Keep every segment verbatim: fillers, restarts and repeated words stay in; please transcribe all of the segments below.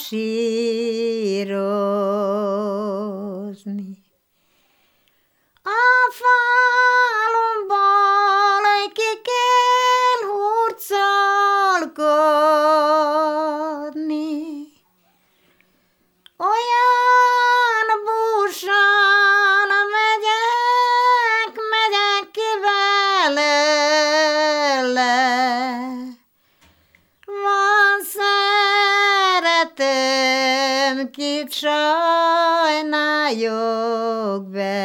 sírozni. A falumból ki kell hurcolkodni, olyan búsan megyek, megyek ki belőle. Van szeretőm, kit sajnáljak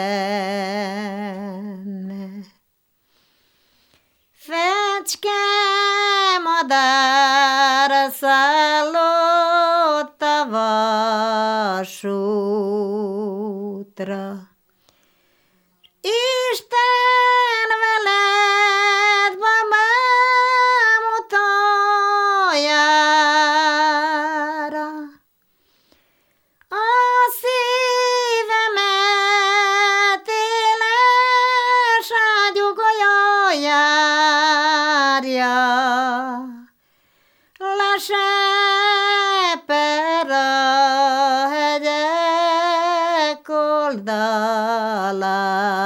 benne. Fecske madár szállott a vasútra. Isten veled, babám, utoljára. A szívemet éles ágyú golyó járja. Leseper a hegyek oldalán.